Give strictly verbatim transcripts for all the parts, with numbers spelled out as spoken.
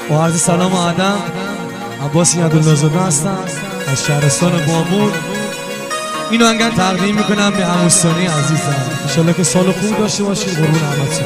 با عرض سلام و ادب، عباس عبدالله زاده هستم از شهرستان بامون. اینو انگار تقدیم میکنم به هموستانی عزیزم. انشالله که سال خوب داشته باشید. قربون همتون.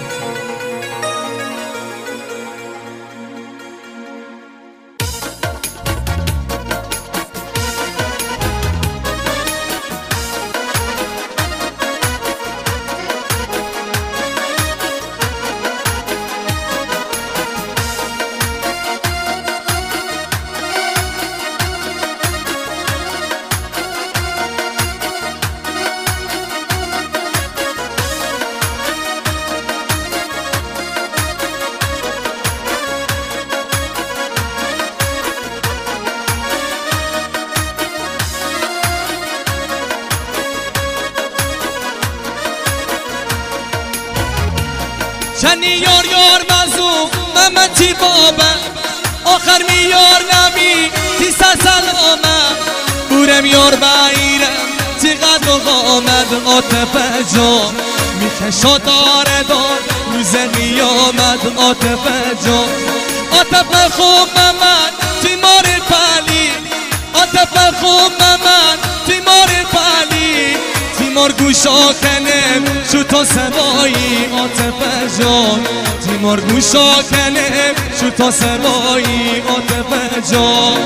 چنی یار یار مزو ممتی بابا آخر میار نمی تی سلامه بورم یار بایرم تی قد و قامد آتف جان میکشا داره دار روز قیامت آتف جان آتف خوب من تیمار پلی آتف خوب من تیمار پلی تیمار گوشا کنم شو تا سمایی آتف جان تیمار گوشا کنم شو تا سمایی آتف جان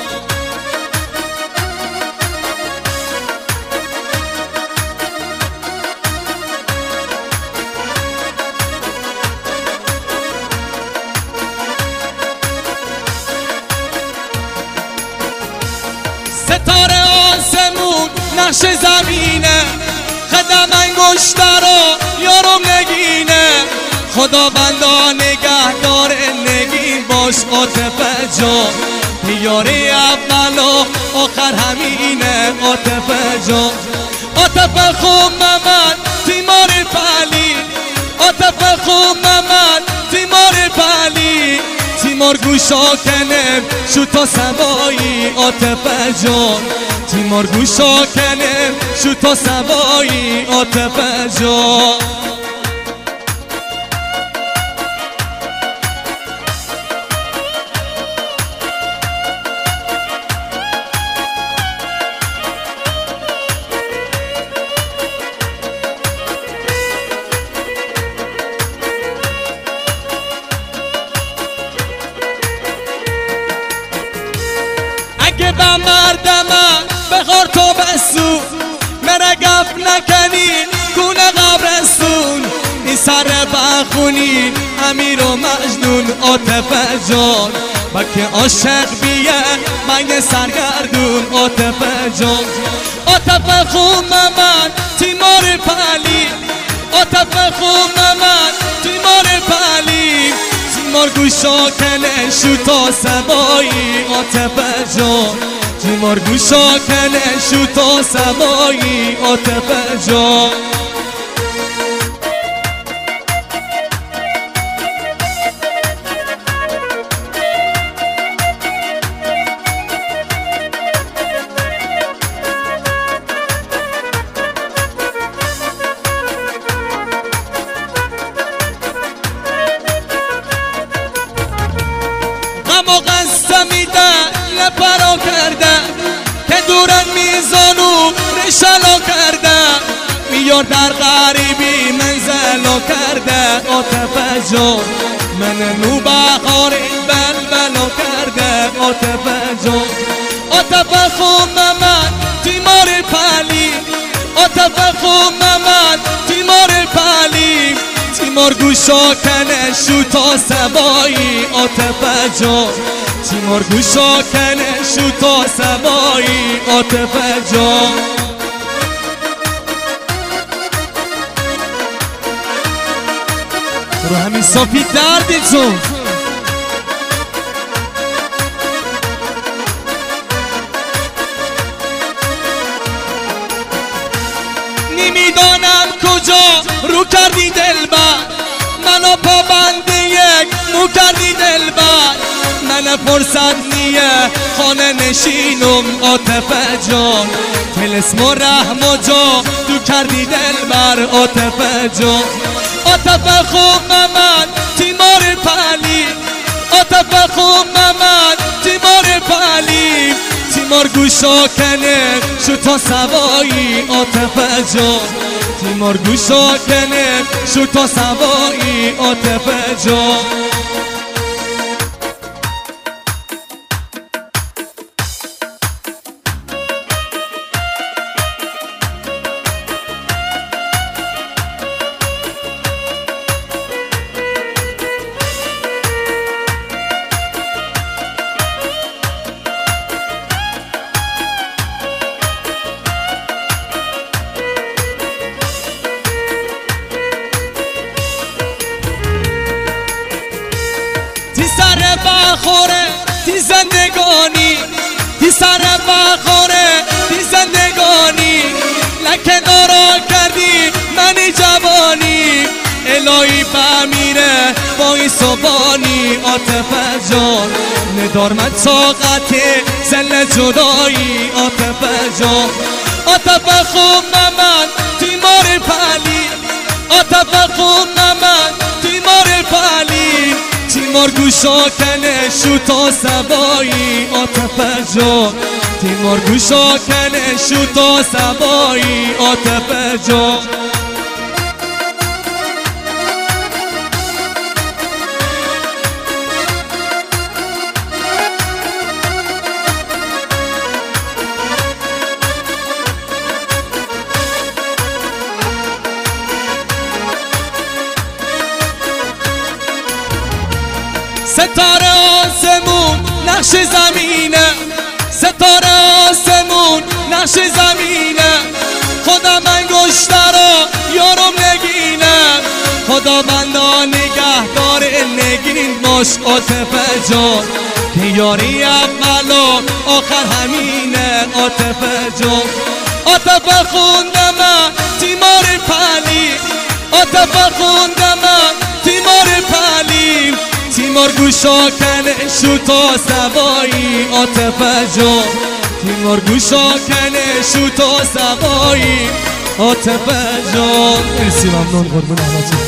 ستاره آسمون نقش زمینه خدم انگشترا یارم نگینه خدا بندا نگه داره نگین باش آتف جان یاری اول و آخر همینه آتف جان آتف خوب من تیمار پلی آتف خوب من تیمار پلی تیمار گوشا کنم شو تا سمایی آتف جان تیمار گوشا کنم شو تا سمایی آتف جان اگه به مردمه بخور تو بسو مرا گف نکنین گونه قبرستون این سر بخونین امیر و مجنون آتف جان بکه عاشق بیه من سرگردون آتف جان آتف خوب من تیمار پلی آتف خوب من تیمار پلی تیمار گوشا کنه شو تا سمایی آتف جان تیمار گوشا کنه شو تا سمایی آتف جان غم و قصه میده لپرا کرده که دورن میزانو رشلا کرده میار در غریبی منزلو کرده آتف جان من نو بخار بلبلو کرده آتف جان آتف خوب من تیمار پلی آتف خوب من تیمار پلی تیمار گوشا کنه شو تا سمایی آتف جان تیمار گوشا کنه شو تا سمایی آتف جان رو همین صافی دردتون نمیدانم کجا رو کردی دلبر منو پابند یک مو کردی دلبر من فرصت نیه خانه نشینم آتف جان تلسم و رحم و جا تو کردی دلبر آتف جان آتف خوب من تیمار پلی آتف خوب محمد تیمار پلی تیمار گوشا کنه شو تا سوایی آتف جان تیمار گوشا کنه شو تا سوایی آتف جان تی سر بخوره تی زندگانی تی سر بخوره تی زندگانی لکه نارا کردی منی جوانی الهی بمیره با این صبانی آتف جان ندار من طاقت زل جدایی آتف جان آتف خوب محمد تیمار پلی آتف خوب محمد تیمار پلی تیمار گوشا کنه شو تا سبایی آتف جان تیمار گوشا کنه شو تا سبایی آتف جان ستاره آسمون نقش زمینه ستاره آسمون نقش زمینه خدا من گشترا یارم نگینه خدا بندا نگهدار نگین باش آتف جان که یاری اول و آخر همینه آتف جان آتف خونده من تیمار پلی آتف خونده من تیمار پلی تیمار گوشا کنه شو تا سوایی آتف جان تیمار گوشا کنه شو تا سوایی آتف جان مرسی ممنون قربون احمد